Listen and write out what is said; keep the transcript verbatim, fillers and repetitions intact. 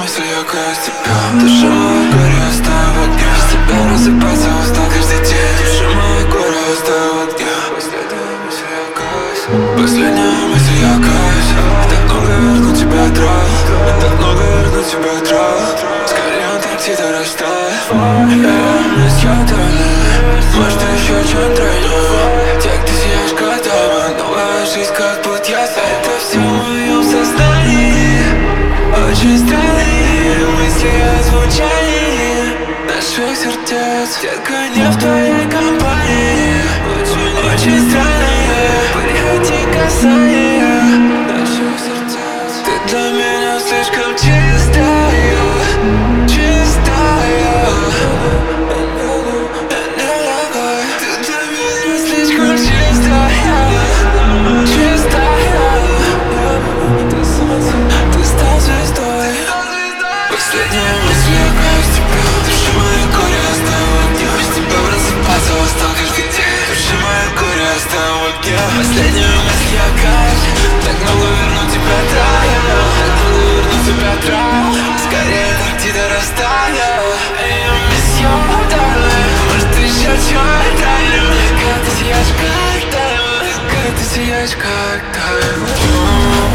мысли, я каюсь тебя. Душа моя горе, оставь в огне. Без тебя просыпаться устал каждый день. Душа моя горе, оставь в огне. Последняя мысль, я каюсь. Последняя мысль, я каюсь. Так много верну тебя трал. Так много верну тебя трал. Скорее Антарктида растает. Реальность я тайна. Может еще чем тройной. Те, кто сияешь как diamond. Новая жизнь как будто я сам. Это все в моем сознании. Очень странные мысли о звучании наших сердец. Детка, не в твоей компании. Очень, очень странные приходи касания наших сердец. Ты для меня слишком чистая, чистая. Ты для меня слишком чистая, чистая. Ты солнце, ты стал звездой. Последняя мысль, я каюсь тебя. Душа моя горе, оставь в огне. Без тебя просыпаться устал каждый день. Душа моя горе, оставь в огне. Последняя мысль, я каюсь. Так много верну тебя трая. Так много верну тебя трая. Скорее Антарктида растаяла. Я miss you, darling. Может ты еще чем-то тайна. Как ты сияешь как diamond. Как ты сияешь как diamond.